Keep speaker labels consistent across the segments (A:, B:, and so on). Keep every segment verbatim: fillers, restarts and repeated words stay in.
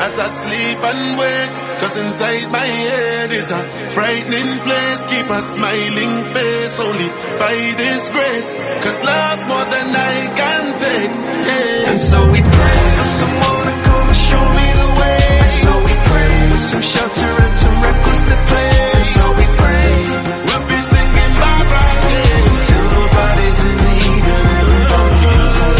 A: as I sleep and wake. Cause inside my head is a frightening place. Keep a smiling face only by this grace. Cause love's more than I can take, yeah. And so we pray for someone to come and show me the way. And so we pray for some shelter and some records to play. And so we pray we'll be singing Barbara Day till nobody's in the evening and all you can say.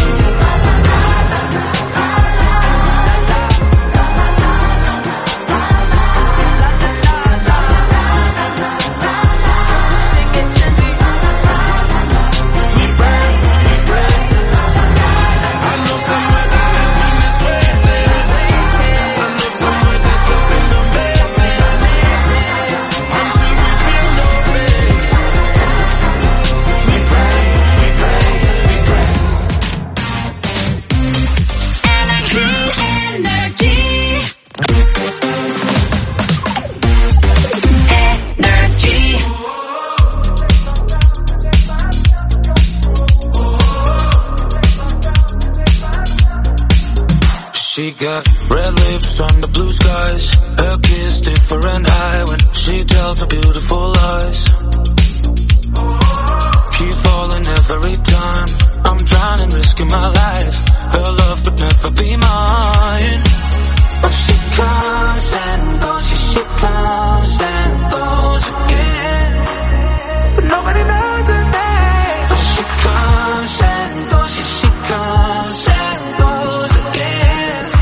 B: She got red lips on the blue skies. Her kiss different eye when she tells her beautiful lies. Keep falling every time. I'm drowning, risking my life. Her love could never be mine. But she comes and goes, she, she comes and goes again. But nobody knows her name. But she comes and goes, she, she comes and goes again.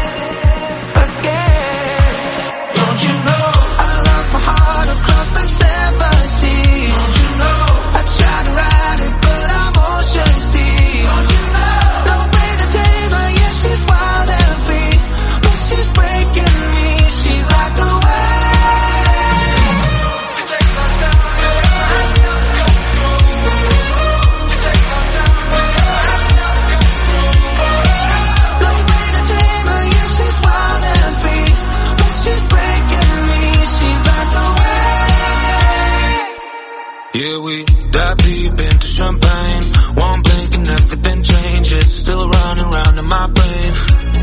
B: Yeah, we dive deep into champagne. One blink and everything changes. Still running round in my brain.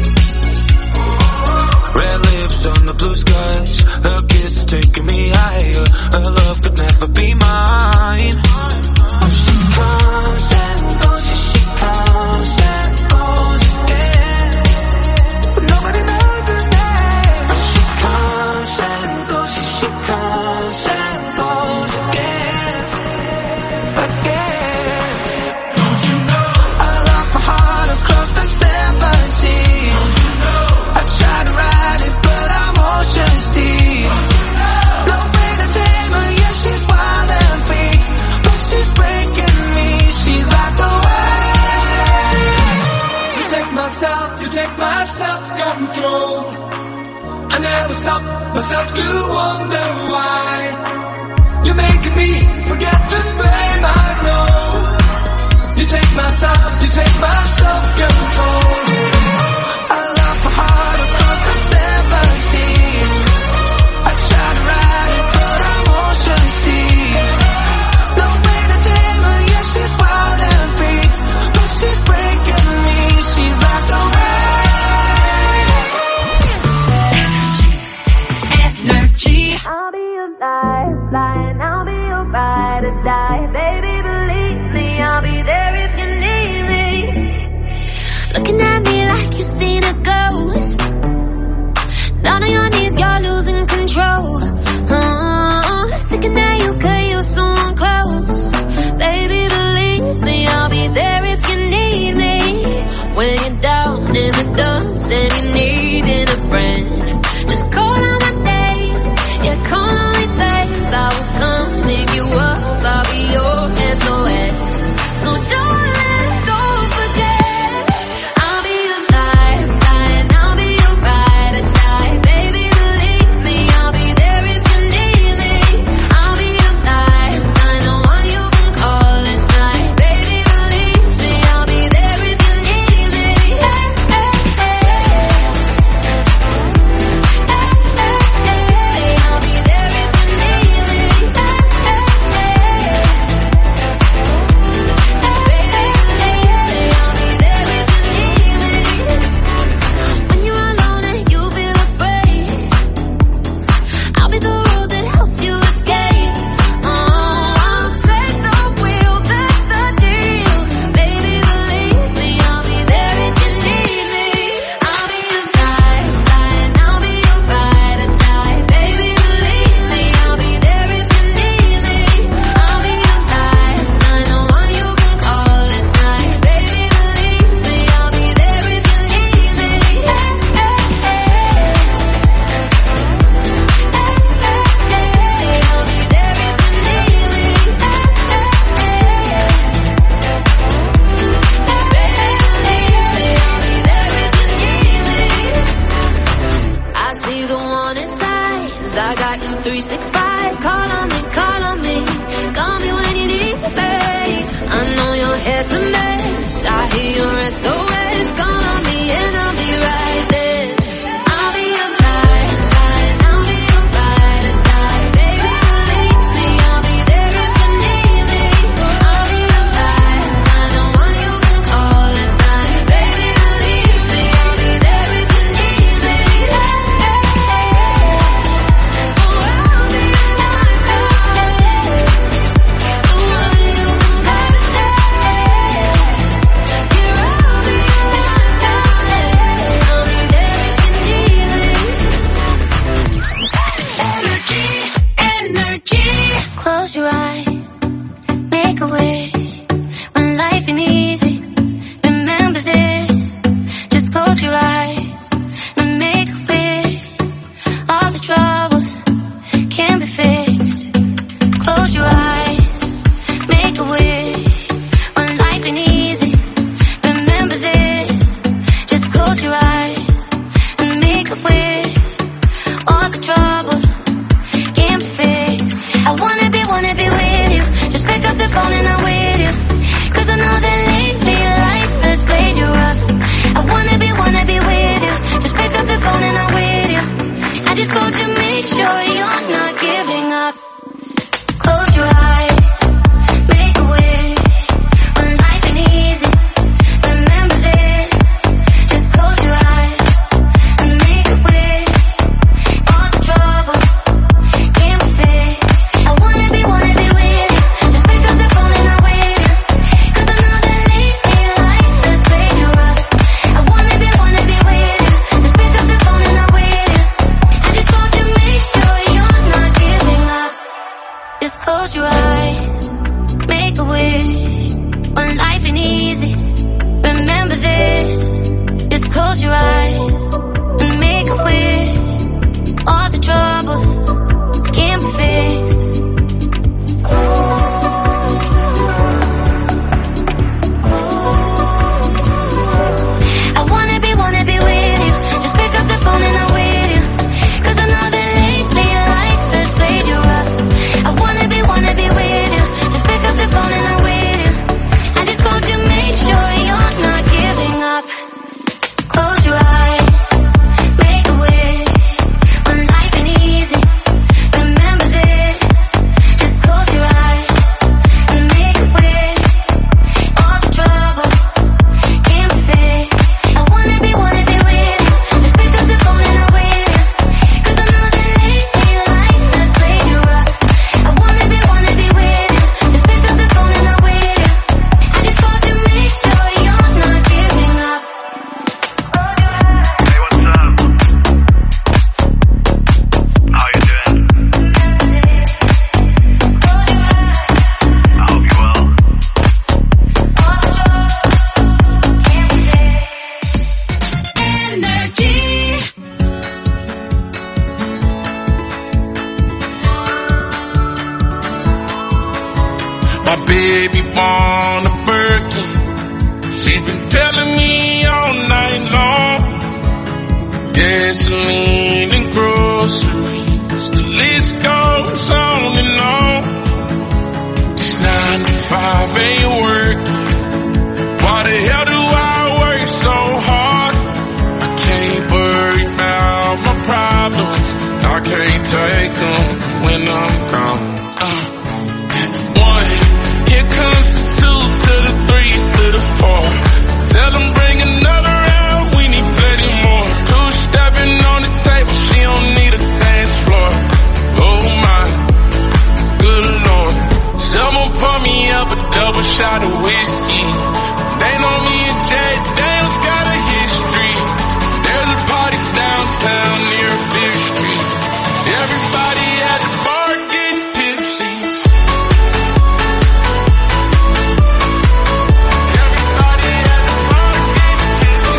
B: Red lips on the blue skies. Her kiss is taking me higher. Her love could never be mine. She comes and goes, she comes and goes again. But nobody knows her name. She comes and goes, she comes and goes again.
C: Self-control. I never stop myself to wonder why you're making me forget to blame. I know you take my self, you take my self-control. I lost my heart across the seven seas. I try to ride it, but I'm ocean's deep. No way to tame her, yeah, she's wild and free, but she's breaking me. She's like a wave.
D: I'll be your lifeline, I'll be your ride or die. Baby, believe me, I'll be there if you need me. Looking at me like you've seen a ghost. Down on your knees, you're losing control. uh, Thinking that you could use someone close. Baby, believe me, I'll be there if you need me. When you're down in the dumps and you're needing a friend, just call out my name. Yeah, call on me, babe. I will come pick you up. I'll be your S O S. So don't let go, forget. I'll be your lifeline, I'll be your ride or die. Baby, believe me, I'll be there if you need me. I'll be your lifeline, the one you can call at night. Baby, believe me, I'll be there if you need me. Hey, hey, hey.
E: five ain't working. Why the hell do I work so hard? I can't worry about my problems. I can't take them when I'm gone. Uh, one, here comes the two to the three to the four. Tell them bring another round, we need plenty more. Two stepping on the table, she don't need a dance floor. Oh my, good Lord. Someone pour me up a double shot of whiskey. They know me and Jay Daniels got a history. There's a party downtown near Fifth Street. Everybody at the bar getting tipsy. Everybody at the bar getting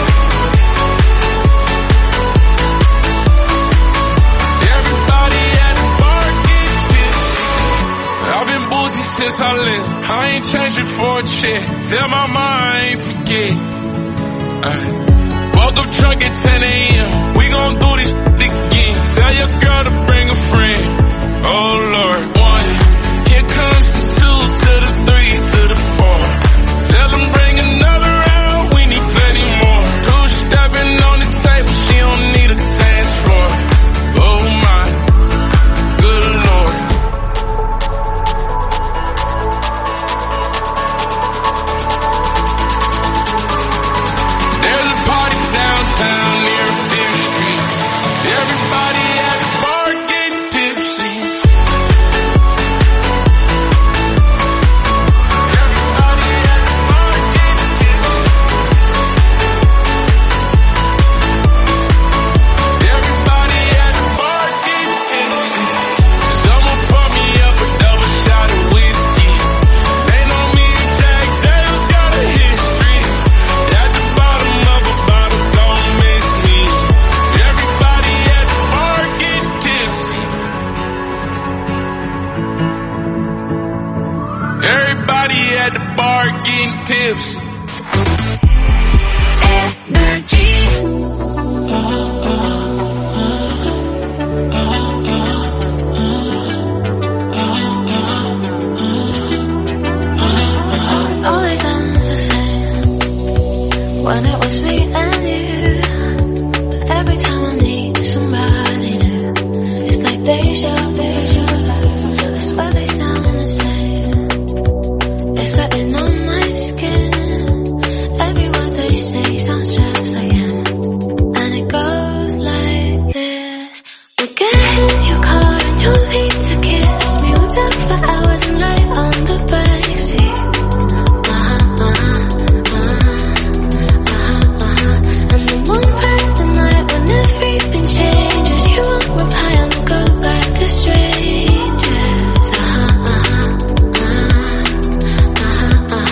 E: tipsy. Everybody at the bar getting tipsy. I've been boozy since I left. I ain't changing for a check. Tell my mom I ain't forget. Ay. Woke up drunk at ten a.m. We gon' do this again. Tell your girl to bring a friend. Oh Lord. One, here comes the two to the three to the four. Tell them bring another round, we need plenty more. Two stepping on the table, she don't need a dance floor. Oh my, good Lord. There's a party downtown near Fifth Street. Everybody at the bar getting tipsy. Everybody at the bar getting tipsy. Everybody at the bar getting tipsy. Someone pour me up a double shot of whiskey. They know me and Jack Daniels got a history. At the bottom of a bottle, don't miss me. Everybody at the bar getting tipsy. Everybody at the bar getting tipsy.
D: Energy. Always ends the same when it was me and you. But every time I meet somebody new, it's like deja vu. I swear they sound the same. It's like they know my skin. Every word they say sounds just like him. And it goes like this. We'll get in your car and you'll need to kiss me. We'll talk for hours and lay on the backseat. Uh-huh, uh-huh, uh-huh, uh-huh, uh-huh. And then one bright the night when everything changes, you won't reply and we'll go back to strangers. Uh-huh, uh-huh, uh-huh, uh-huh,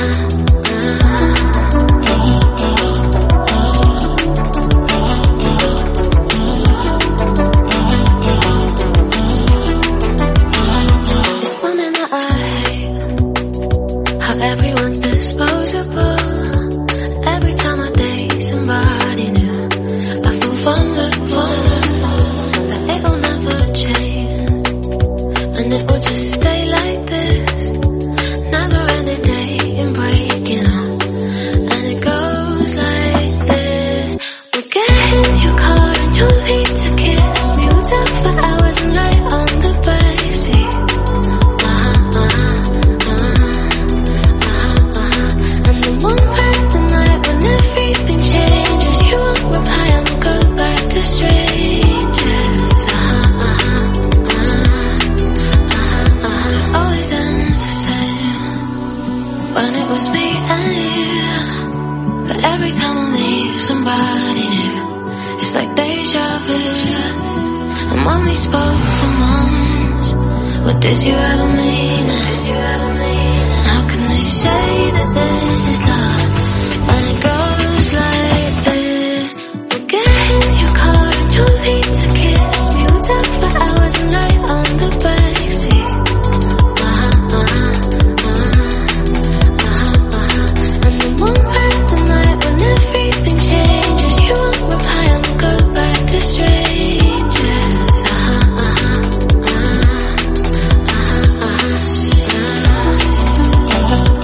D: uh-huh. It's something that I hate, how everyone's disposable. Every time I date somebody new, I feel vulnerable, that it'll never change, and it will just stay like this. Never ending dating, breaking up, and it goes like this. We'll get in your car and you'll need to kiss me. We'll talk for hours and lay on the backseat. Uh-huh, uh-huh, uh-huh, uh-huh, uh-huh. And then one bright the night when everything changes, you won't reply and we'll go back to strangers. Uh-huh, uh-huh, uh-huh, uh-huh, uh-huh. Always ends the same when it was me and you. But every time I meet somebody new, it's like deja vu. And when we spoke for months, what did you ever mean? Did you ever mean? How can they say that this is love when it goes like this? We'll get in your car and you'll need to kiss me. We'll talk for hours and lay on the backseat. Uh-huh, uh-huh, uh-huh, uh-huh, uh-huh. And then one bright the night when everything changes, you won't reply and we'll go back to strangers. Uh-huh, uh-huh, uh-huh, uh-huh, uh-huh.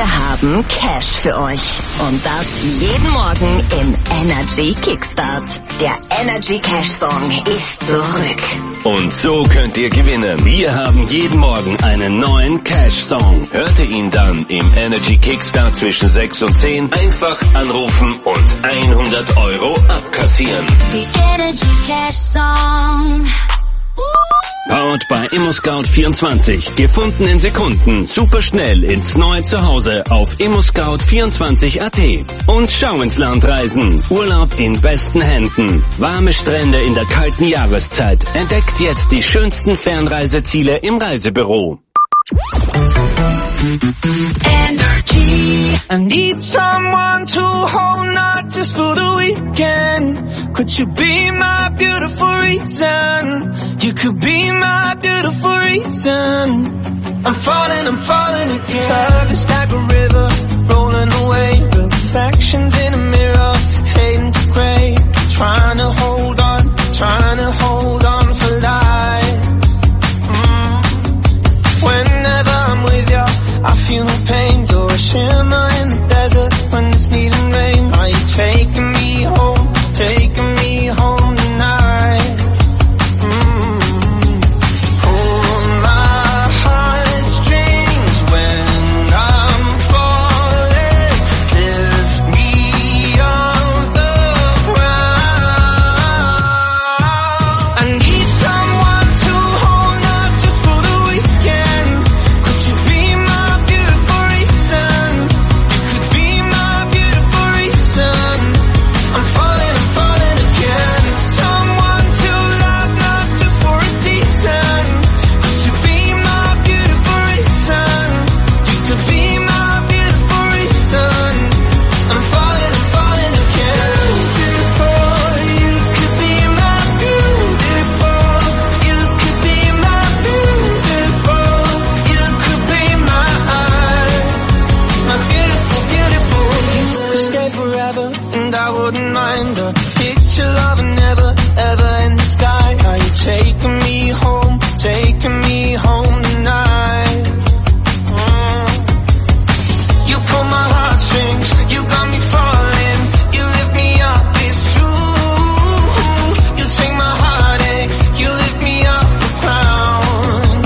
F: haben Cash für euch. Und das jeden Morgen im Energy Kickstart. Der Energy Cash Song ist zurück.
G: Und so könnt ihr gewinnen. Wir haben jeden Morgen einen neuen Cash-Song. Hört ihr ihn dann im Energy Kickstart zwischen sechs und zehn, einfach anrufen und hundert Euro abkassieren.
D: The Energy Cash Song.
G: Powered by ImmoScout vierundzwanzig. Gefunden in Sekunden. Super schnell ins neue Zuhause auf immoscout vierundzwanzig Punkt at. Und schau ins Land reisen. Urlaub in besten Händen. Warme Strände in der kalten Jahreszeit. Entdeckt jetzt die schönsten Fernreiseziele im Reisebüro.
B: Energy. I need someone to hold, not just for the weekend. Could you be my beautiful reason? You could be my beautiful reason. I'm falling, I'm falling again. Love is like a river, rolling away. Reflections in a mirror, fading to gray. Trying to hold on, trying to hold on for life. Whenever I'm with you, I feel no pain. You're a shimmer in the desert when it's needing rain. Are you taking me home, taking me home tonight? Mm-hmm. Pull my heartstrings when I'm falling. Lift me off the ground. I need someone to hold, not just for the weekend. Could you be my beautiful reason? You could be my beautiful reason. I'm falling, I'm falling again. Someone to love, not just for a season. Could you be my beautiful reason? You could be my beautiful reason. I'm falling, I'm falling again. Beautiful, you could be my beautiful. You could be my beautiful. You could be my my beautiful, beautiful. You could stay forever, and I wouldn't mind a picture of a never, ever in the sky. Are you taking me home, taking me home tonight? Mm. You pull my heartstrings, you got me falling. You lift me up, it's true. You take my heartache, you lift me off the ground.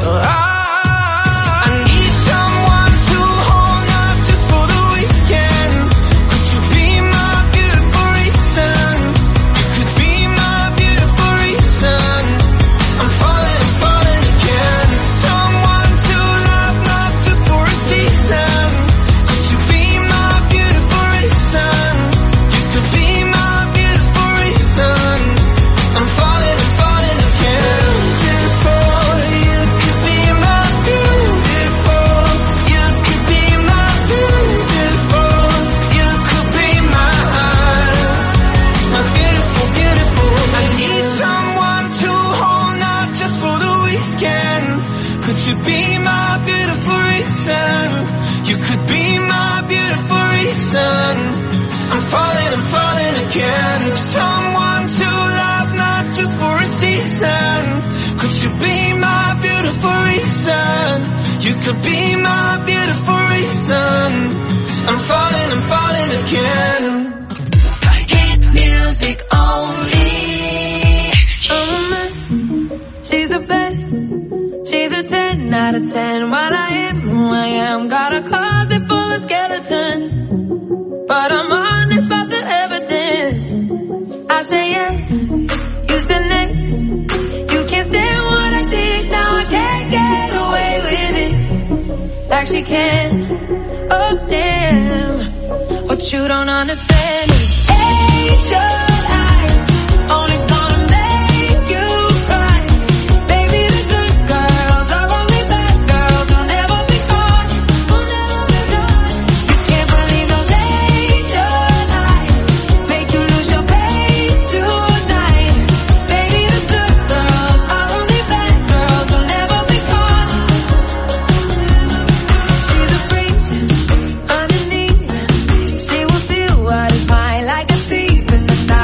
B: I, I need someone to hold, not just for the weekend. Could you be my beautiful reason? You could be my beautiful reason. I'm falling, I'm falling again. Someone to love, not just for a season. Could you be my beautiful reason? You could be my beautiful reason. I'm falling, I'm falling again. Beautiful, you could be my beautiful. You could be my beautiful. You could be my my beautiful, beautiful. I need someone to hold, not just for the weekend. Could you be my beautiful reason? You could be my beautiful reason. I'm falling, I'm falling again. Someone to love, not just for a season. Could you be my beautiful reason? You could be my beautiful reason. I'm falling, I'm falling again.
D: Hit music only.
B: I'm a mess. She's the best. She's a ten out of ten. What I am, who I am. Got a closet full of skeletons, but I'm honest about the evidence. I say yes, you said next. You can't stand what I did. Now I can't get away with it like she can. Oh damn, what you don't understand is angel eyes only gonna make you cry. Baby, the good girls are only bad girls who'll never be caught, who'll never be caught. You can't believe those angel eyes make you lose your faith tonight. Baby, the good girls are only bad girls who'll never be caught. She's a freak underneath. She will steal what is mine like a thief in the night.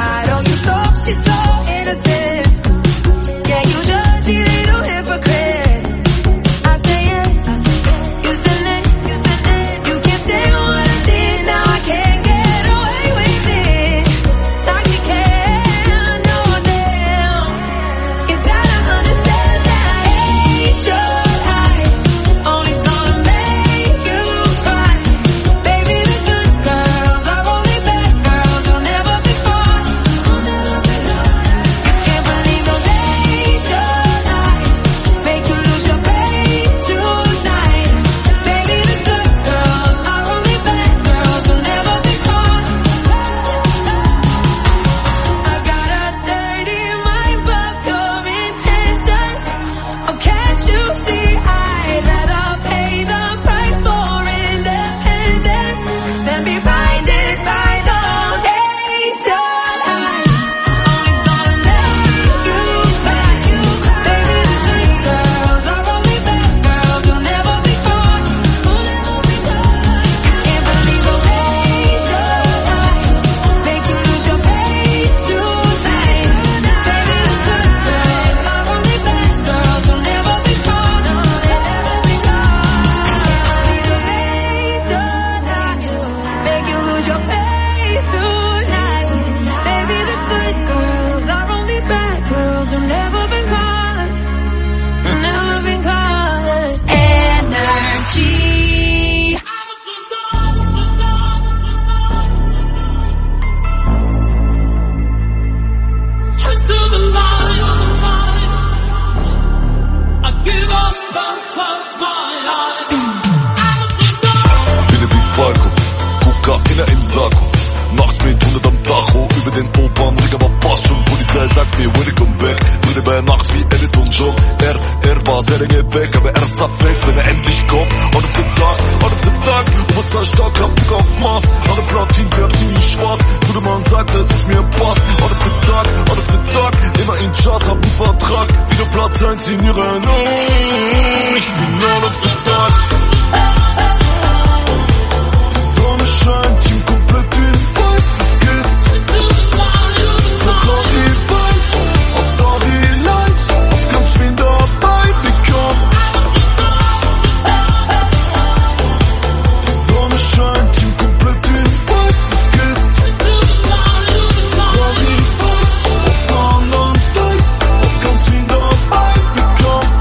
H: Psycho, Kokaine im Sakko. Nachts mit hundert am Tacho, über den Opernring, aber passt schon. Polizei sagt mir, welcome back. Würde bei Nacht wie Elton John. Er, er war sehr lange weg, aber er zerfällt, wenn er endlich kommt. Out of the dark, out of the dark. Oberster stark, hab Bock auf Mars. Alle Platin färbt ziemlich schwarz. Gute Mann sagt, dass es mir passt. Out of the dark, out of the dark. Immer in Charts, hab einen Vertrag. Wieder Platz eins in ihren Augen. Ich bin out of the dark. Die Sonne scheint, Team komplett in weiß, es geht. Ferrari weiß, ob da die Lights, ob ganz viel dabei bekommen. Die Sonne scheint, Team komplett in weiß, es geht. Ferrari weiß, auf einer anderen Seite, ob ganz viel dabei bekommen.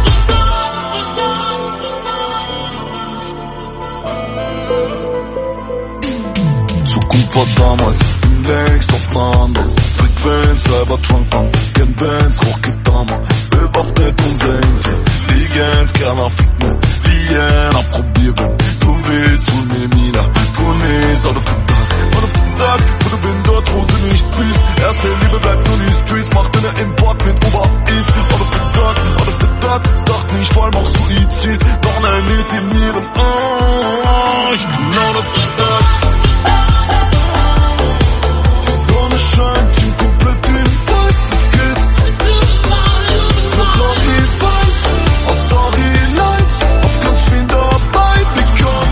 H: Zukunft war damals, bin längst auf einer anderen Frequenz, Cybertrunk, man, gern Bands, Rockgedammer, bewaffnet unser Inter, Legend, keiner fickt ne, Liena, probier, wenn du willst, hol mir Mina, Goonies, out of the dark, out of the dark, wo du bin dort, wo du nicht bist, erste Liebe bleibt nur die Streets, macht deine Import mit Ober East, out of the dark, out of the dark, start nicht, vor allem auch Suizid, noch eine Hit in ihren, oh, ich bin out of the dark. Scheint Team komplett in weiß, es geht. Ferrari weiß, ob da die Lights, ob ganz viel dabei bekommen.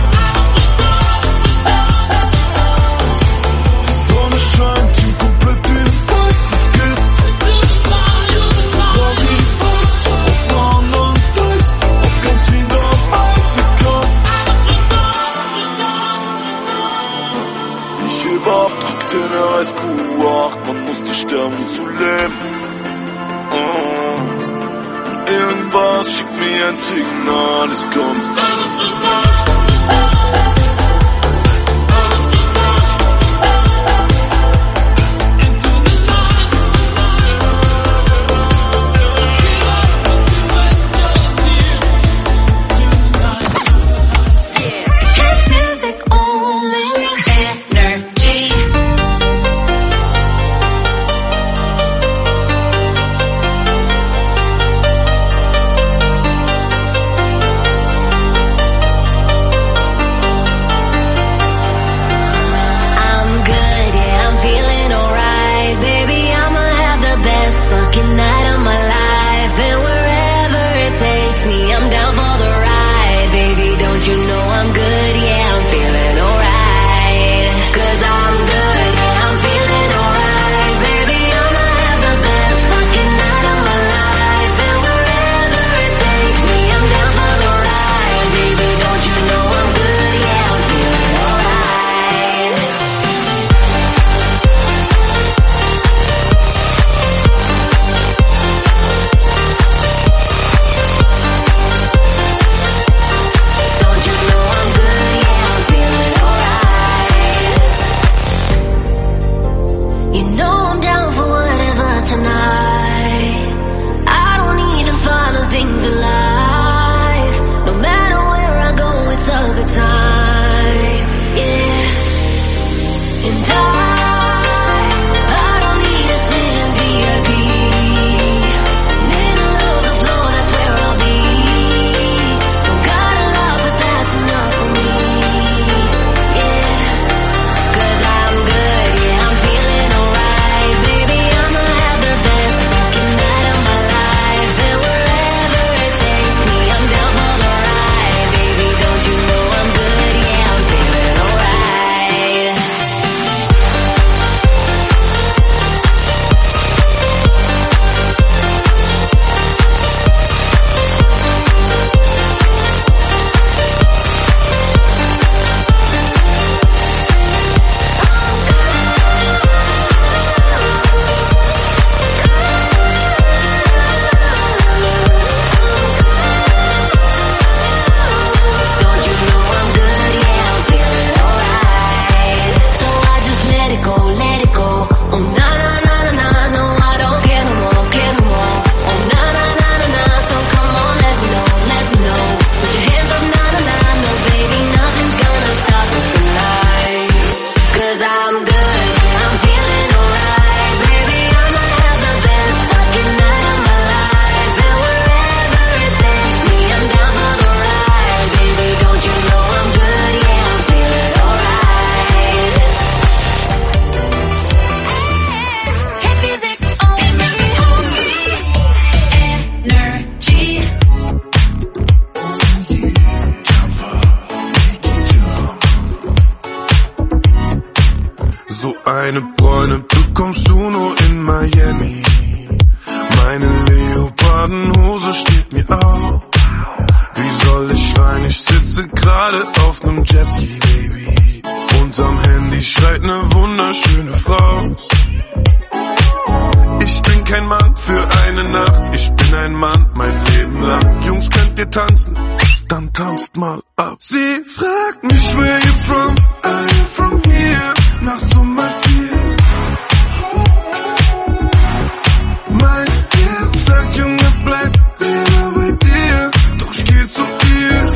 H: Die Sonne scheint, Team komplett in weiß, es geht. Ferrari weiß, auf einer anderen Seite, ob ganz viel dabei bekommen. Ich überhaupt in der Highschool. Man musste sterben zu leben. Oh. Irgendwas schickt mir ein Signal, es kommt. Deine Bräune bekommst du nur in Miami. Meine Leopardenhose steht mir auf. Wie soll ich rein? Ich sitze gerade auf nem Jetski, Baby. Unterm Handy schreit ne wunderschöne Frau. Ich bin kein Mann für eine Nacht, ich bin ein Mann mein Leben lang. Jungs, könnt ihr tanzen? Dann tanzt mal ab. Sie fragt mich, where you from? Are you from here? Nachts um mal vier. Mein Herz sagt, Junge, bleib wieder bei dir. Doch ich geh zu ihr.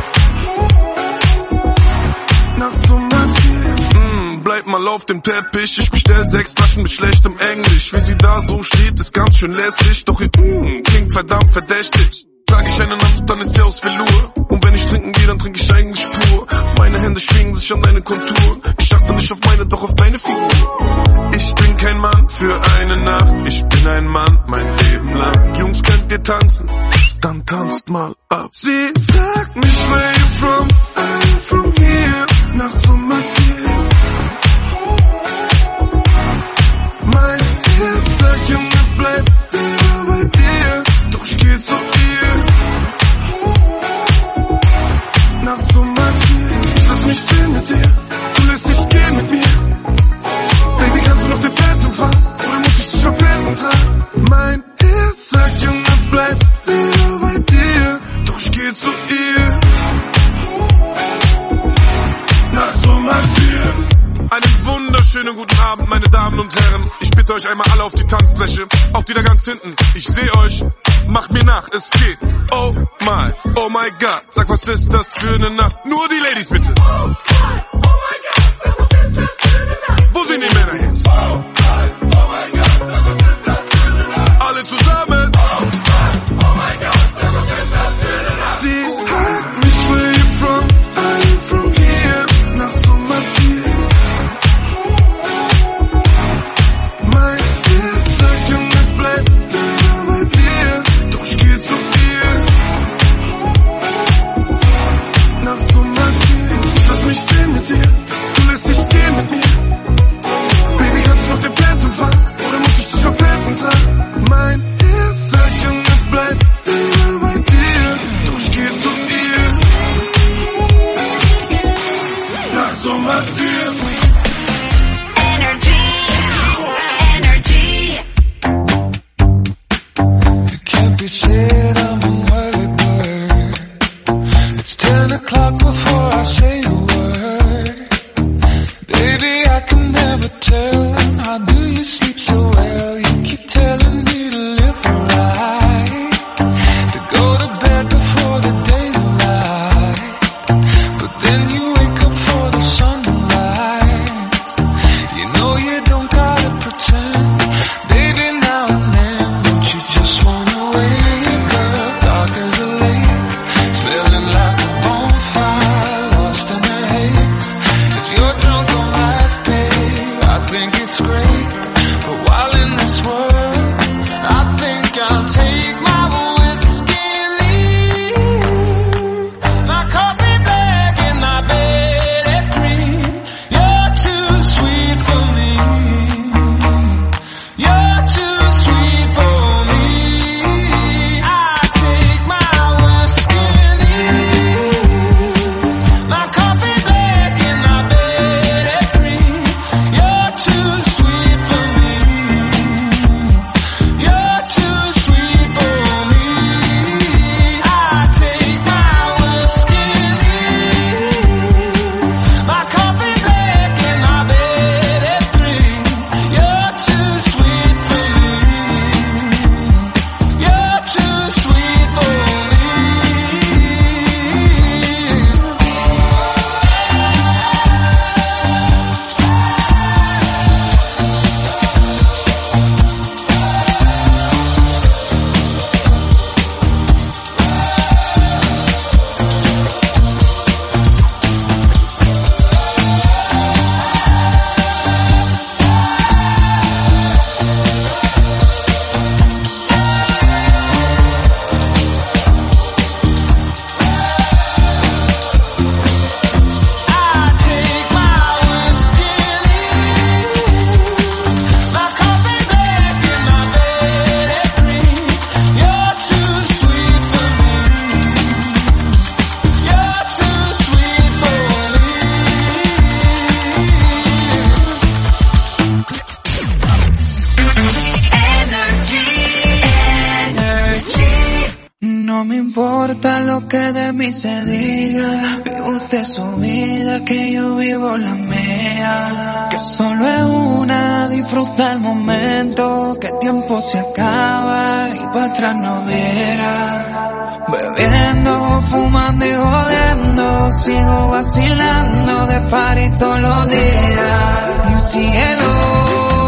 H: Nachts um mal vier. Mm, bleib mal auf dem Teppich. Ich bestell sechs Taschen mit schlechtem Englisch. Wie sie da so steht, ist ganz schön lässig. Doch ihr mm, klingt verdammt verdächtig. Trag ich einen Anzug, dann ist sie aus Velour. Und wenn ich trinken gehe, dann trinke ich eigentlich pur. Meine Hände schwingen sich an deine Konturen. Ich achte nicht auf meine, doch auf deine Figur. Ich bin kein Mann für eine Nacht, ich bin ein Mann mein Leben lang. Jungs, könnt ihr tanzen? Dann tanzt mal ab. Sie fragt mich, where you from? Are you from here? Nachts um mal vier. Mein Herz sagt, Junge, bleib wieder bei dir. Doch ich geh zu ihr. Nachts um mal vier. Ich lass mich sehen mit dir. Du lässt dich gehen mit mir. Baby, kannst du noch den Phantom fahren? Oder muss ich dich verfehlen dran? Mein Herz sagt, Junge, bleib wieder bei dir. Doch ich geh zu ihr. Nachts um mal vier. Einen wunderschönen guten Abend, meine Damen und Herren. Ich bitte euch einmal alle auf die Tanzfläche. Auch die da ganz hinten. Ich seh euch. Macht mir nach, es geht. Oh my, oh my God. Sag, was ist das für eine Nacht? Nur die Ladies bitte. Oh my, oh my God. Sag, was ist das für eine Nacht? Wo sind die Männer jetzt? Oh my, oh my God. Sag, was ist das für eine Nacht? Alle zusammen. Oh my, oh my God. Sag, was ist das für eine Nacht? Sie fragt mich, where you from? Are you from here? Nachts um mal vier. Mein Herz sagt, Junge, bleib wieder bei dir. Doch ich geh zu ihr. Nachts um mal vier. Ich lass mich sehen mit dir. Du lässt dich gehen mit mir. Baby, kannst du noch den Phantom fahren? Oder muss ich dich verfehlen dran? Mein Herz sagt, Junge, bleib wieder bei dir. Doch ich geh zu ihr. Nachts um mal vier.
D: Energy, energy.
C: It can't be said I'm an early bird. It's ten o'clock before I say a word. Baby, I can never tell. How do you sleep so well? You keep telling me to live right, to go to bed before the daylight. But then you wake up for the sunrise. You know you don't gotta pretend. Baby, now and then, don't you just wanna wake up dark as a lake, smelling like a bonfire, lost in the haze. If you're drunk on life, babe, I think it's great. But while in this
I: mí se diga, vive usted su vida, que yo vivo la mía. Que solo es una, disfruta el momento, que el tiempo se acaba y para atrás no viera. Bebiendo, fumando y jodiendo, sigo vacilando de party todos los días. Mi cielo.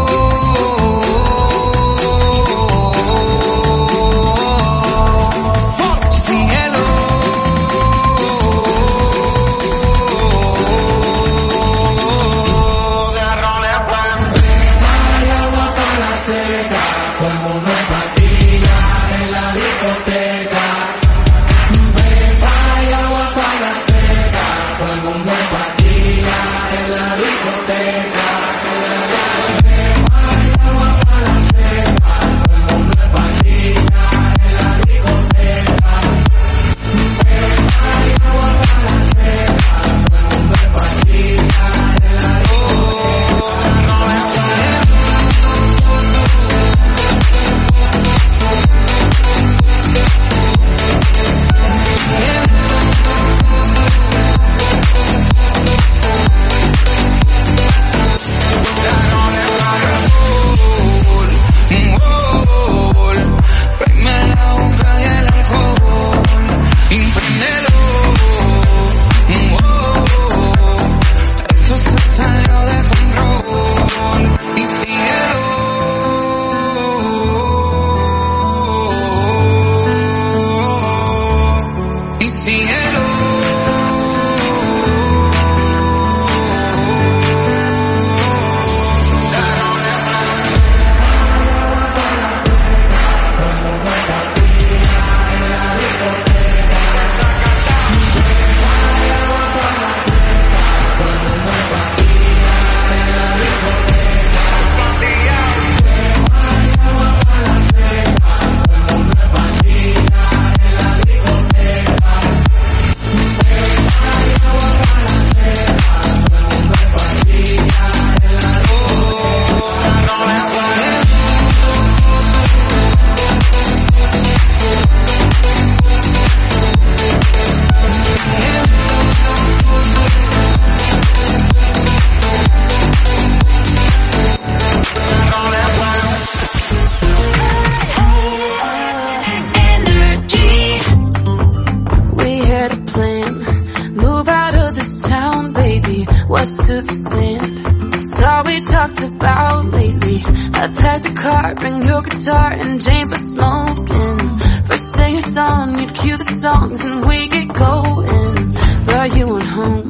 J: To the sand, it's all we talked about lately. I packed a car, bring your guitar and Jane for smoking. First thing at dawn, you'd cue the songs and we get going. Brought you on home,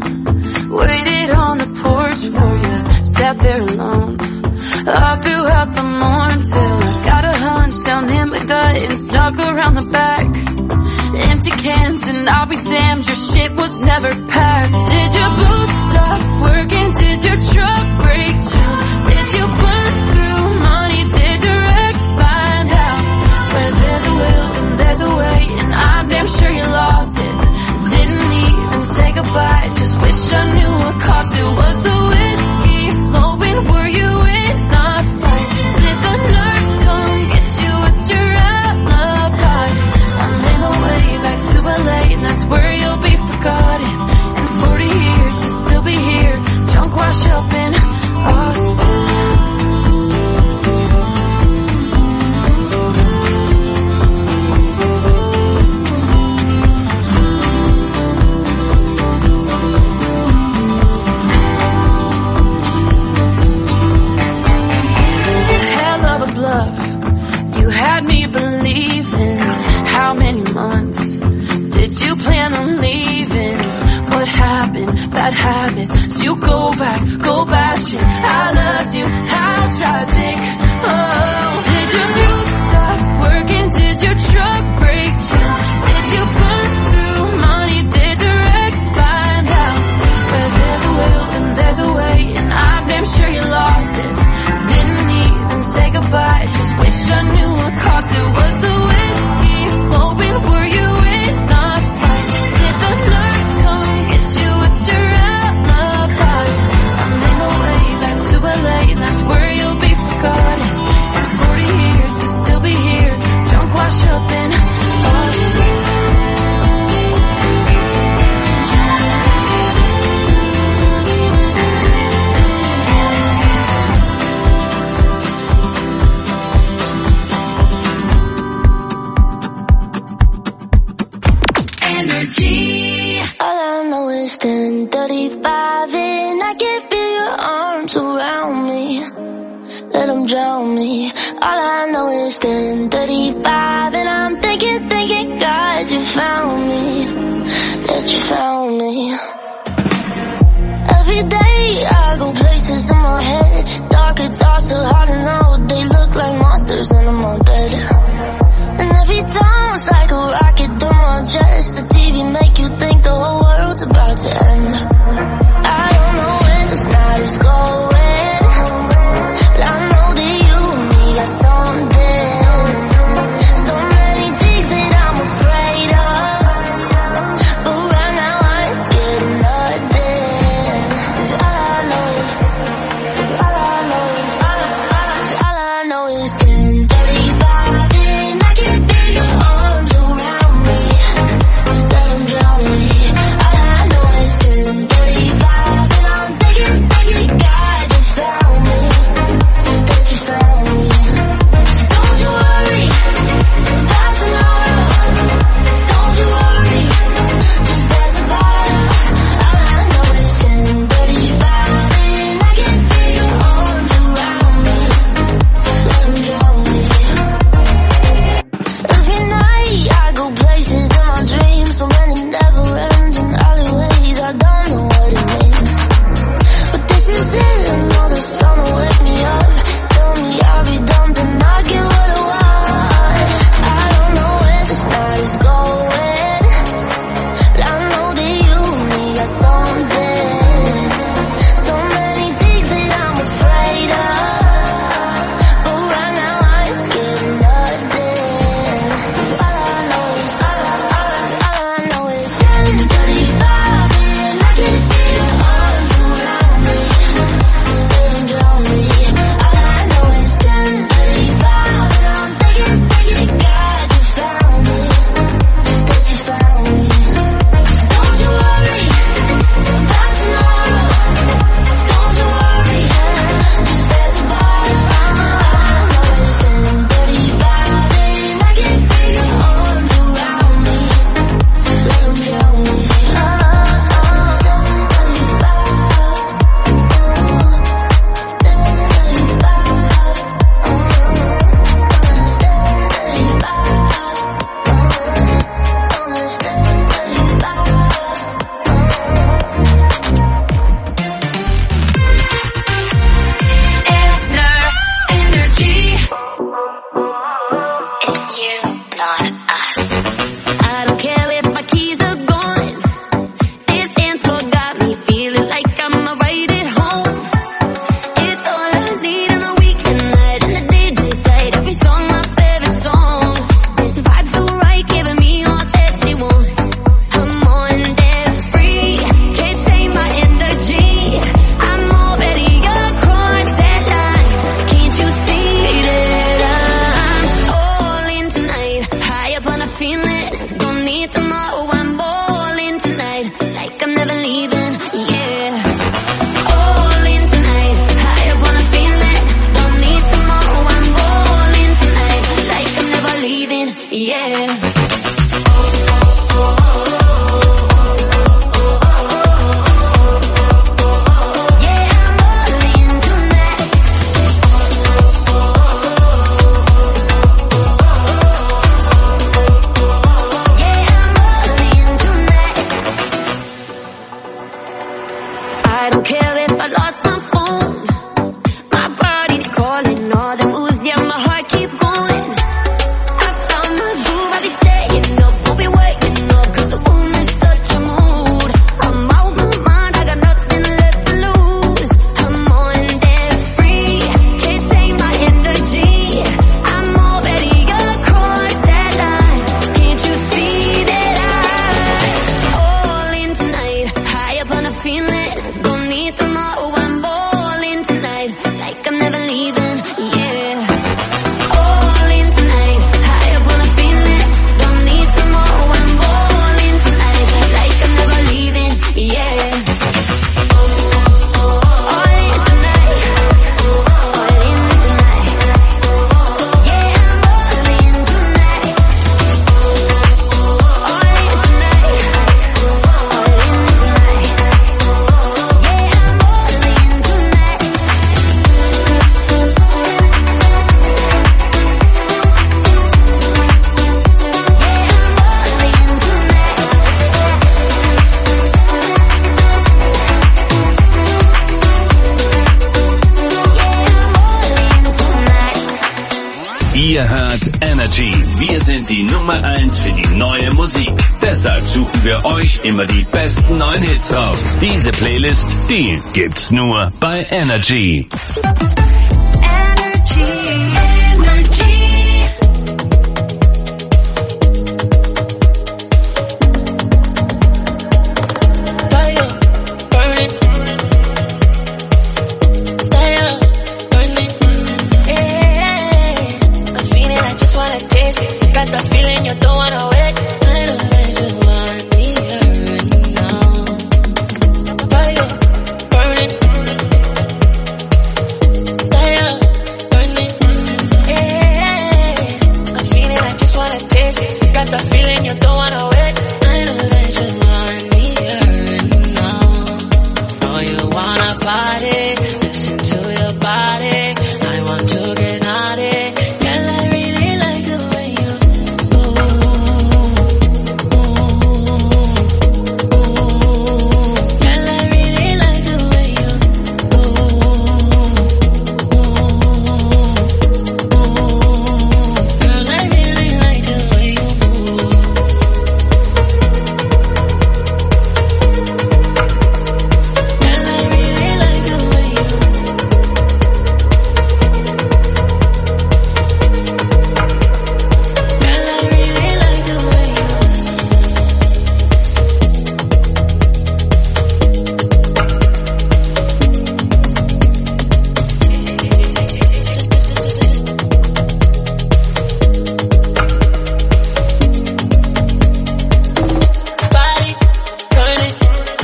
J: waited on the porch for you, sat there alone all throughout the morning till I got a hunch down in my gut and snuck around the back. Empty cans and I'll be damned, your shit was never packed. Did your boots stop working? Did your truck break down? Did you burn through money? Did your ex find out? Where there's a will and there's a way, and I'm damn sure you lost it. Didn't even say goodbye, just wish I knew what caused it. Was the whiskey flowing? Were you in a fight? Did the nurse come get you? What's your alibi? I'm in a way back to L A, and that's where you'll be forgotten. In forty years you'll still be here, drunk washed up in Austin. Hell of a bluff, you had me believing. How many months did you plan on leaving? What happened? Bad habits. Did you go back, go bashing? I loved you, how tragic. Oh, did your boots stop working? Did your truck break down? Did you burn through money? Did your ex find out? Where there's a will and there's a way, and I'm damn sure you lost it. Didn't even say goodbye, just wish I knew what caused it. Was the whiskey flowing? Were you in a fight? Did the nurse come get you? What's your alibi? I'm in a way back to L A, and that's where you'll be forgotten.
D: arms around me, let them drown me. All I know is ten thirty-five, and I'm thinking, thinking, God, you found me, that you found me. Every day I go places in my head, darker thoughts so hard to know, they look like monsters when I'm on bed. And every time it's like a rocket through my chest, the T V make you think the whole world's about to end. I don't know where this night is going, but I know that you and me got something. So many things that I'm afraid of, but right now I ain't scared of nothing. All I know is, all I know is, all I, all I know is ten thirty-five, and I can feel your arms around me, let them drown me. All I know is ten thirty-five, and I'm thinking, thinking, God, you found me, that you found me. Don't you worry about tomorrow, don't you worry, just pass the bottle. All I know is ten thirty-five, and I can feel your arms around me, let them drown me. Every night I go places in my dreams, so many never-ending alleyways, I don't know what it means, but this is it. I know the sun will wake me up, tell me I'll be done to not get what I want. I don't know where this night is going, but I know that you and me got something. So many things that I'm afraid of, but right now I ain't scared of nothing. All I know is, all I, all I, all I know is ten thirty-five, and I can feel your arms around me, let them drown me. All I know is ten thirty-five, and I'm thinking, thinking, God, you found me, that you found me. Don't you worry about tomorrow, don't you worry, just pass the bottle. All I know is ten thirty-five, and I can feel your arms around me, let them drown me. Oh, oh, I don't care if my keys are gone, this dance floor got me feeling like I'm right at home. It's all I need on a weekend night, and the D J played every song, my favorite song. There's the vibe so right, giving me all that she wants. I'm on that free, can't take my energy, I'm already across that line. Can't you see that I'm all in tonight, high up on a feeling, don't need tomorrow, I'm all in tonight, like I'm never leaving, yeah. All in tonight, high up on a feeling, don't need tomorrow, I'm all in tonight, like I'm never leaving, yeah. Yeah, I'm all in tonight. Yeah, I'm all in tonight. I don't care if I lost my phone, my body's calling, all the moves, yeah, my heart keep going. I found my groove, I'll be staying up, won't be waking up, cause the room is such a mood. I'm out my mind, I got nothing left to lose. I'm on that free, can't take my energy, I'm already across that line. Can't you see that I'm all in tonight, high up on a feeling, don't need tomorrow, I'm all in tonight, like I'm never leaving, yeah. All in tonight, high up on a feeling, don't need tomorrow, I'm all in tonight, like I'm never leaving, yeah. All in tonight, all in tonight, yeah, I'm all in tonight. All in tonight, all in tonight, yeah, I'm all
G: Ihr hört Energy. Wir sind die Nummer eins für die neue Musik. Deshalb suchen wir euch immer die besten neuen Hits raus. Diese Playlist, die gibt's nur bei Energy.
J: Energy, energy. Fire, burning. Stay up, burning. Yeah, I'm feeling, I just wanna taste it. Got the feeling you don't wanna wait. I know that you want me right now. Fire, burning. Stay up, burning. Yeah, I'm feeling, I just wanna taste it. Got the feeling you don't wanna wait. I know that you want me right now. Oh, you wanna party? Listen to your body. I want to get naughty. Girl, I really like the way you move. Girl, I really like the way you move. Girl, I really like the way you move. Girl, I really like the way you Girl, I really like the way you body, turn it.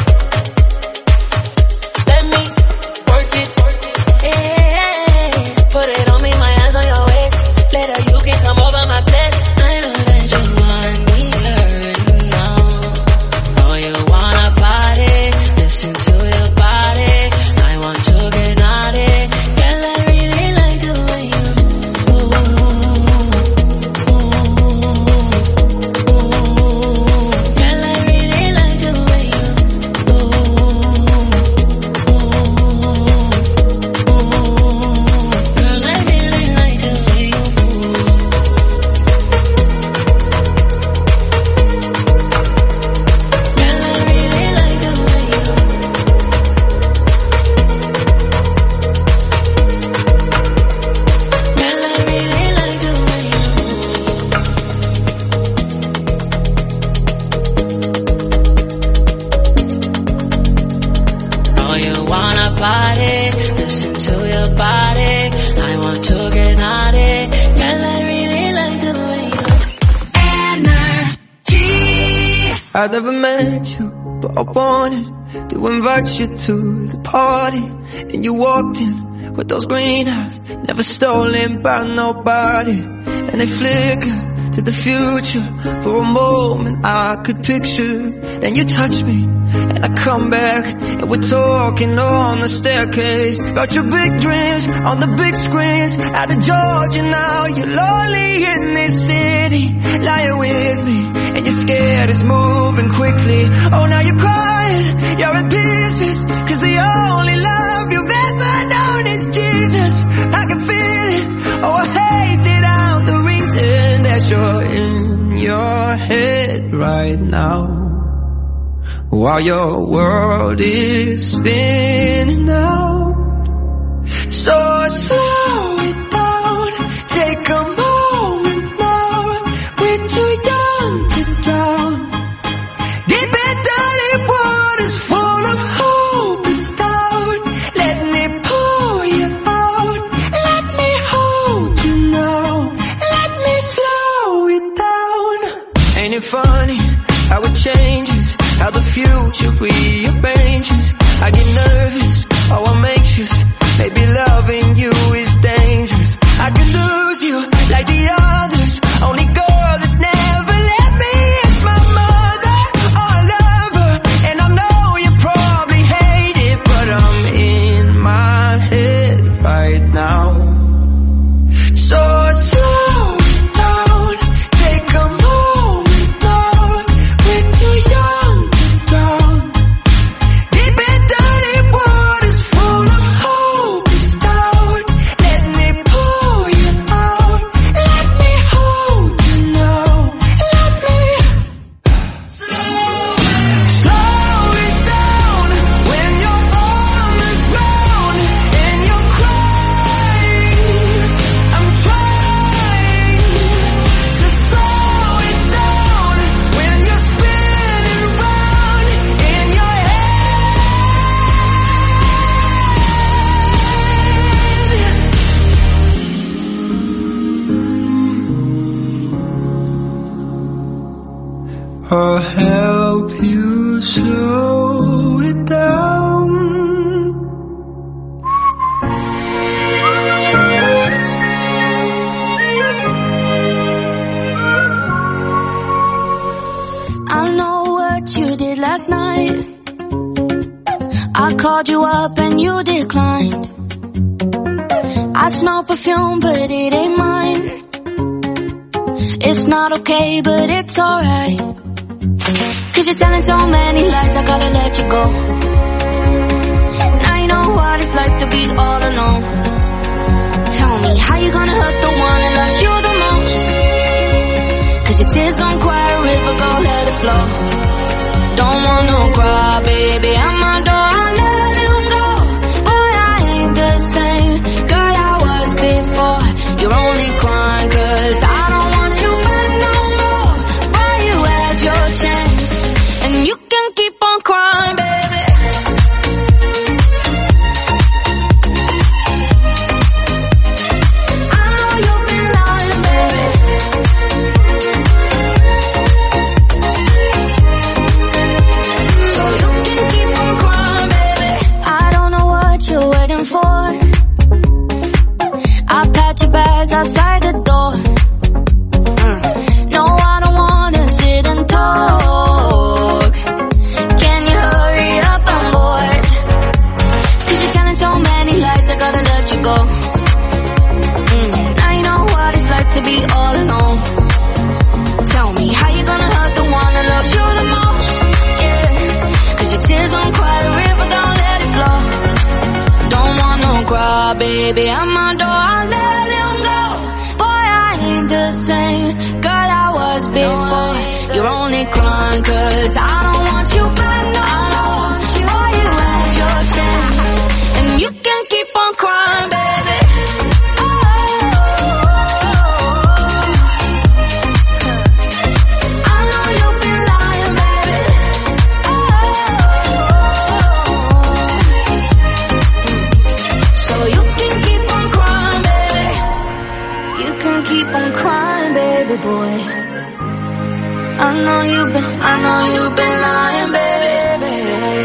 J: Let me work it. Yeah, put it on me, my hands on your waist. Later you can come over my place. I know that you want me right now. Oh, you wanna party? Listen to your body. I want to get naughty. Girl, I really like the way you move. Girl, I really like the way you Girl, I really like the way you move. Girl, I really like the way you Girl, I really like the way you Oh, you wanna party? Listen to your body. I want to get naughty. Girl, I really like the way you Energy.
I: I never met you, but I wanted to invite you to the party. And you walked in with those green eyes, never stolen by nobody. And they flicker to the future. For a moment I could picture. Then you touch me, and I come back, and we're talking on the staircase about your big dreams on the big screens. Out of Georgia now, you're lonely in this city, lying with me, and you're scared it's moving quickly. Oh, now you're crying, you're in pieces, cause the only love you've ever known is Jesus. I can feel it, oh, I hate that I'm the reason that you're in your head right now, while your world is spinning out. So slow it down, take a moment now. We're too young to drown. Deep and dirty waters full of hope is down. Let me pull you out. Let me hold you now. Let me slow it down. Ain't it funny how it changes, how the future rearranges? I get nervous, oh, I'll help you slow it down.
J: I know what you did last night. I called you up and you declined. I smell perfume but it ain't mine. It's not okay but it's alright. Cause you're telling so many lies, I gotta let you go. Now you know what it's like to be all alone. Tell me, how you gonna hurt the one that loves you the most? Cause your tears gon' cry a river, go let it flow. Don't want no cry, baby, at my door, I let him go. Boy, I ain't the same girl I was before. You're only crying cause I don't want you back no more. Boy, you had your chance and you can keep on crying, baby. I know you've been lying, baby. So you can keep on crying, baby. I don't know what you're waiting for. I packed your bags outside the door. Mm. No, I don't wanna sit and talk. Can you hurry up, I'm bored. Cause you're telling so many lies, I gotta let you go. Mm. Now you know what it's like to be all alone. Tell me, how you gonna hurt the one that loves you the most? Yeah. Cause your tears don't cry, the river don't let it flow. Don't want no cry, baby, at my door, I let him go. Boy, I ain't the same girl I was before. You're only crying cause I don't want you back no more. Boy, you had your chance and you can keep on crying, baby. Oh, I know you've been lying, baby. So you can keep on crying, baby. You can keep on crying, baby boy. I know you've been, I know you've been lying, baby.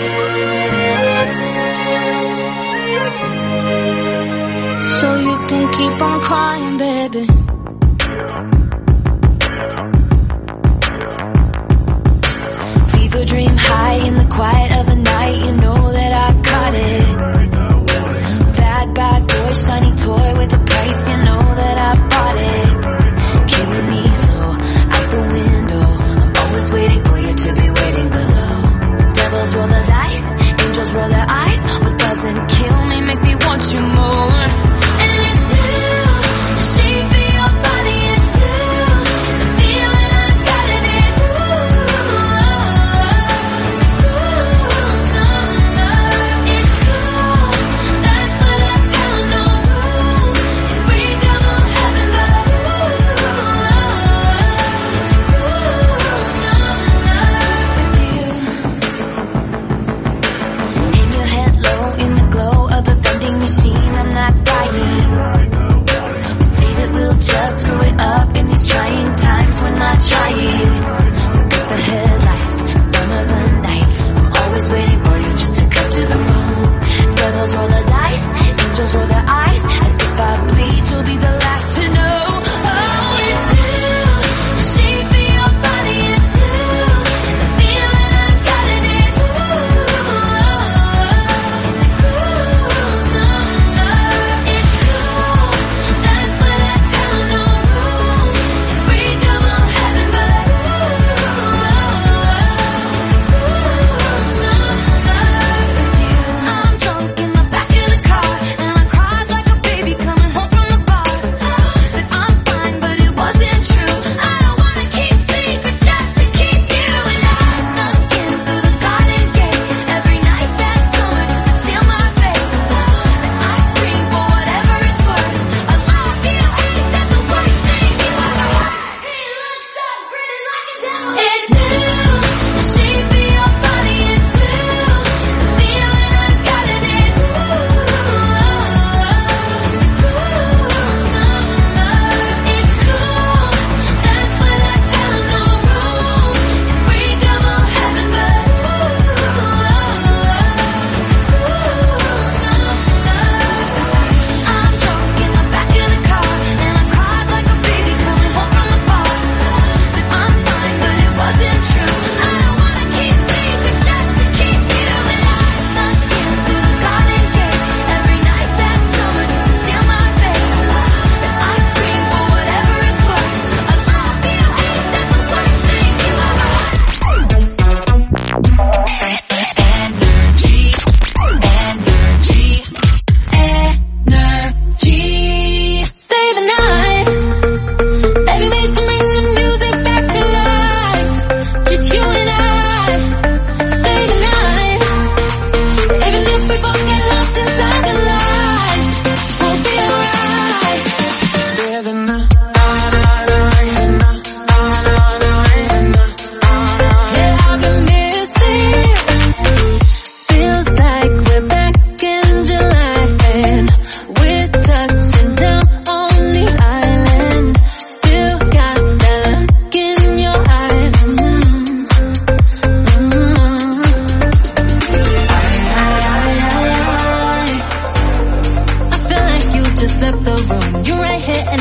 J: So you can keep on crying, baby. People dream high in the quiet of the night. You know that I got it. Bad, bad boy, shiny toy with a price. You know that I bought it. Killing me slow out the window. I'm always waiting for you to be waiting below. Devils roll the dice, angels roll their eyes. What doesn't kill me makes me want you more. And it's blue, the shape of your body is blue. The feeling I got in it, ooh. It's cool, summer. It's cool, that's what I tell 'em, no rules. Unbreakable heaven, but ooh, it's cool, summer with you. Hang your head low in the glow of the vending machine. I'm not dying. We say that we'll just screw it up in these trying times. We're not trying. So cut the headlights. Summer's the night. I'm always waiting for you just to come to the moon. Devils roll the dice, angels roll their eyes. And if I bleed, you'll be the last to know. Oh, it's blue. The shape of your body is blue. The feeling I got in it, ooh. It's cool, summer. It's cool, that's what I tell 'em, no rules. Unbreakable heaven, but ooh, it's cool, summer with you. I'm drunk in the back of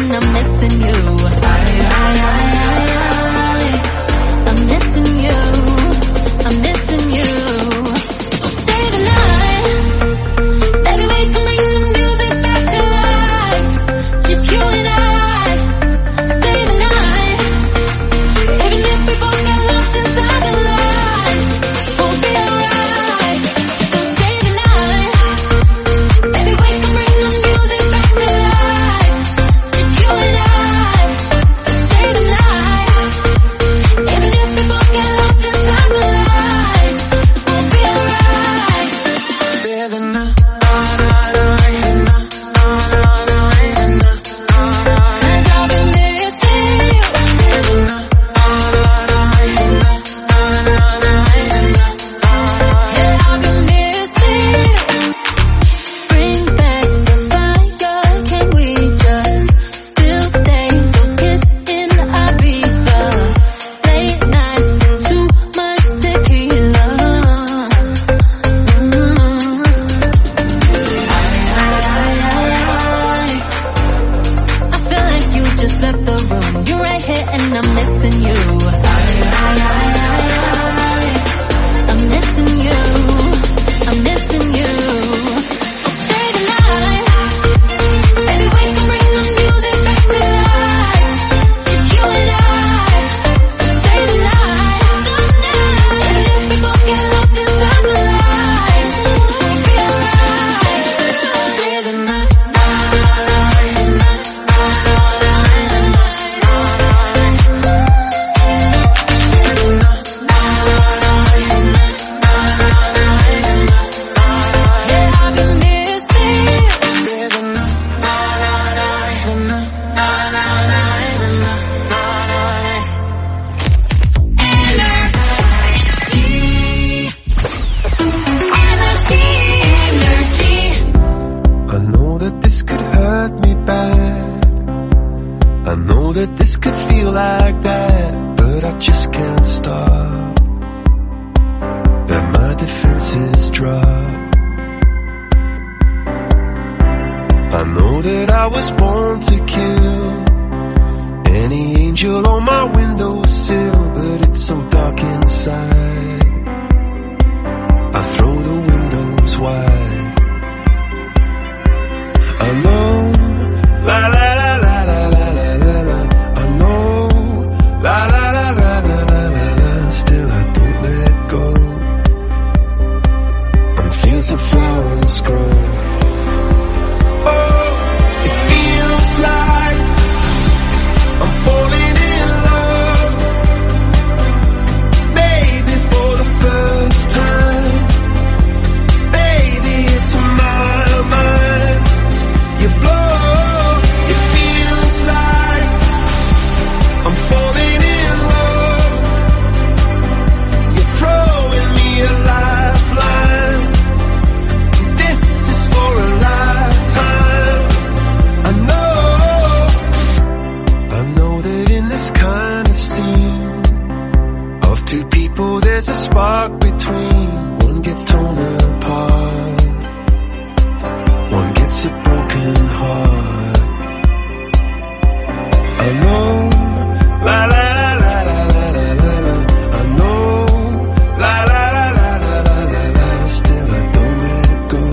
D: and I'm missing you. I, I, I, I, I, I'm missing you. I'm missing you. So stay the night. Baby, we can bring the music back to life. Just you and I. Stay the night. Even if we both get lost inside the lights, we'll be alright. So stay the night. Baby, we can bring the music back to life. Just you and I. So stay the night. Even if we both get lost inside the lights, we'll be alright.
B: Stay the night.
D: Cause I've been missing you. Yeah, I've been missing you. Bring back the fire, can we just still stay? Those kids in Ibiza, late nights and too much tequila. Mm. I, I, I, I feel like you just left the room. You're right here and I'm missing you. I, I, I, I, I'm missing you. I'm missing you. So stay the night. Baby, we can bring the music back to life. Just you and I. So stay the night. Even if we both get lost inside the lights, we'll be alright.
B: Stay the night.
D: Yeah, I've been missing you.
B: Stay the night. The night. The
K: I know that this could hurt me bad. I know that this could feel like that, but I just can't stop. And my defenses drop. I know that I was born to kill any angel on my windowsill, but it's so dark inside. I throw the windows wide. I know, la la la la la la la la la. I know, la la la la la la la la. Still I don't let go. On fields of flowers grow. Oh, it feels like I'm falling in love. Maybe for the first time. Baby, it's on my mind. You blow, it feels like I'm falling in love. You're throwing me a lifeline. This is for a lifetime. I know, I know that in this kind of scene of two people there's a spark between. One gets torn apart, one gets a broken heart. I know, la la la la la la la la. I know, la la la la la la la la. Still I don't let go.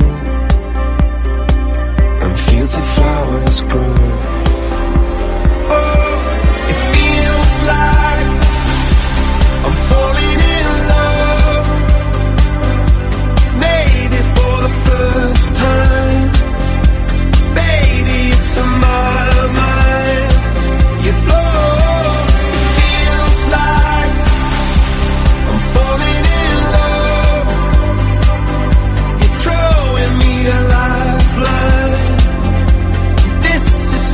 K: And fields of flowers grow. Oh, it feels like I'm falling in love. Maybe for the first time. Baby, it's on my mind. You blow, it feels like I'm falling in love. You're throwing me a lifeline. This is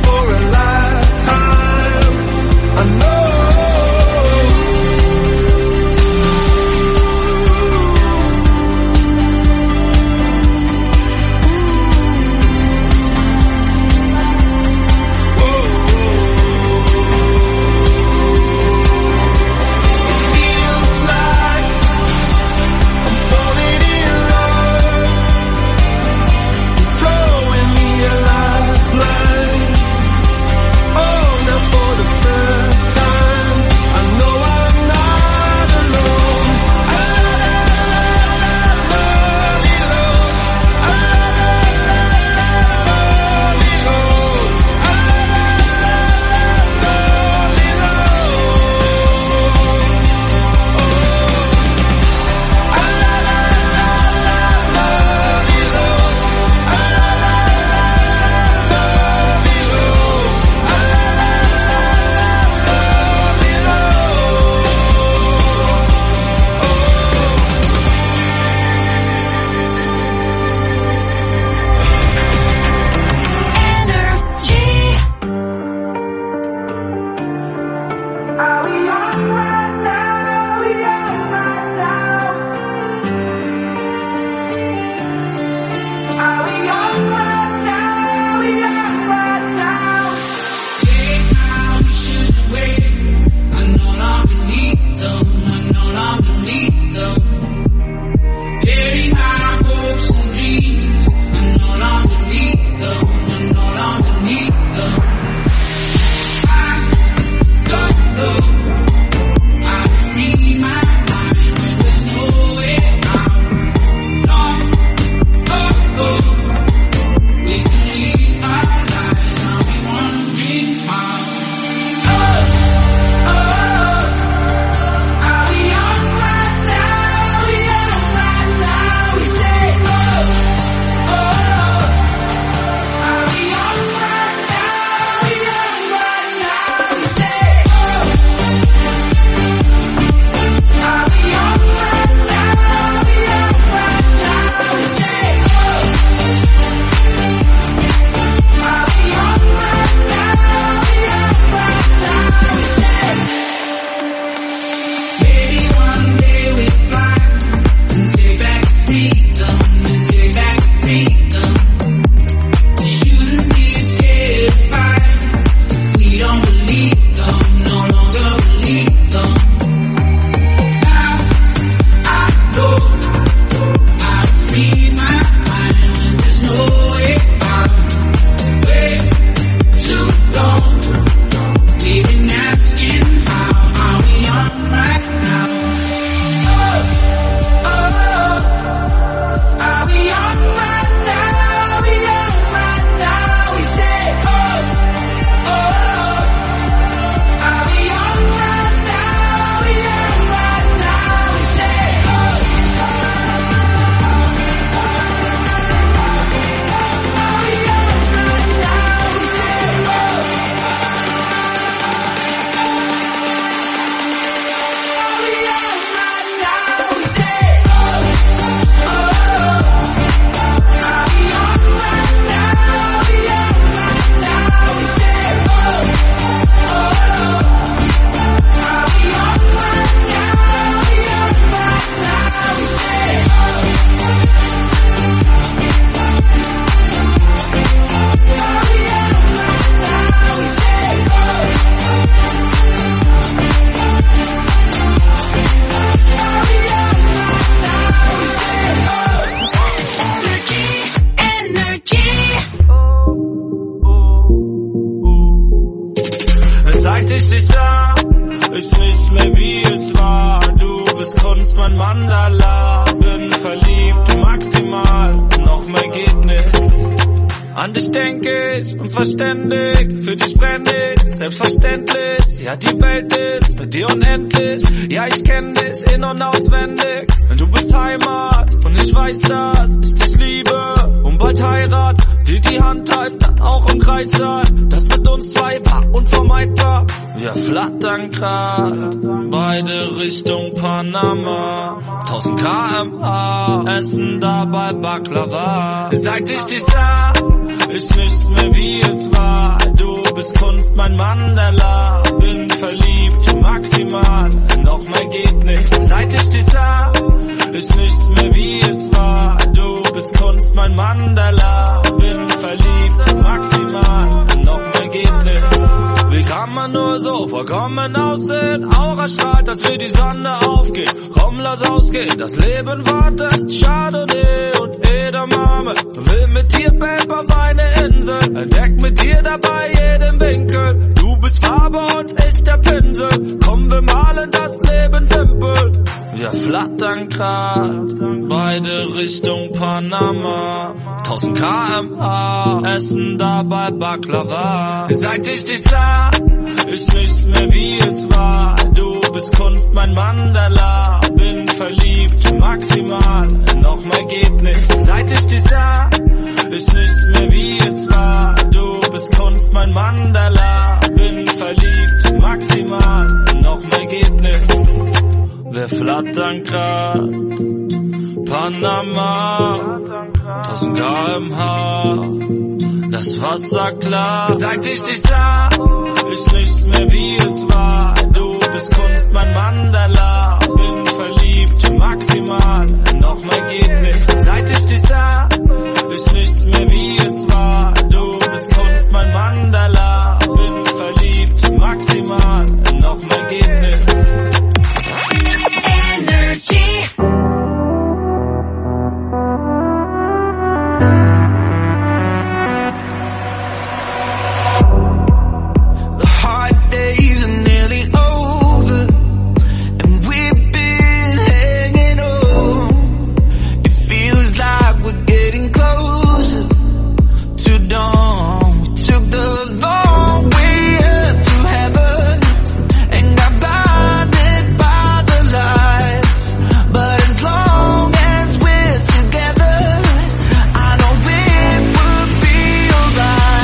B: Mandala. Bin verliebt, maximal, noch mehr geht nicht. An dich denk ich, unverständig, für dich brenn ich, selbstverständlich. Ja, die Welt ist mit dir unendlich, ja, ich kenn dich in- und auswendig. Du bist Heimat und ich weiß, dass ich dich liebe und bald Heirat. Dir die Hand halten, dann auch im Kreis sein. Das mit uns zwei war unvermeidbar. Wir flattern grad, beide Richtung Panama. tausend Kilometer pro Stunde, essen dabei Baklava. Seit ich dich sah, ich nichts mehr wie es war. Du bist Kunst, mein Mandala. Bin verliebt, maximal, noch mehr geht nicht. Seit ich dich sah, ich nichts mehr wie es war. Du bist Kunst, mein Mandala. Bin verliebt, maximal, noch mehr geht nicht. Wie kann man nur so vollkommen aussehen? Aura strahlt, als wir die Sonne aufgeht. Komm, lass ausgehen, das Leben wartet. Chardonnay und Edamame. Will mit dir, Babe, auf eine Insel. Entdeck mit dir dabei jeden Winkel. Du bist Farbe und ich der Pinsel. Komm, wir malen das Leben simpel. Wir flattern grad, beide Richtung Panama. tausend Kilometer pro Stunde, essen dabei Baklava. Seit ich dich sah, ich nichts mehr wie es war. Du bist Kunst, mein Mandala. Bin verliebt, maximal, noch mehr geht nicht. Seit ich dich sah, ich nichts mehr wie es war. Du bist Kunst, mein Mandala. Bin verliebt, maximal, noch mehr geht nicht. Wir flattern grad, Panama, tausend Kilometer pro Stunde, das Wasser klar. Seit ich dich sah, ich nichts mehr wie es war. Du bist Kunst, mein Mandala. Bin verliebt, maximal, noch mehr geht nicht. Seit ich dich sah, ich nichts mehr wie es war. Du bist Kunst, mein Mandala. Bin verliebt, maximal, noch mehr geht nicht.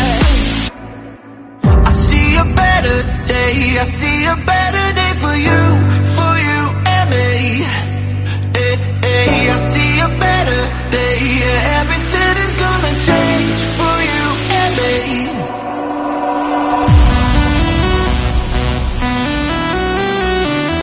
I: I see a better day for you.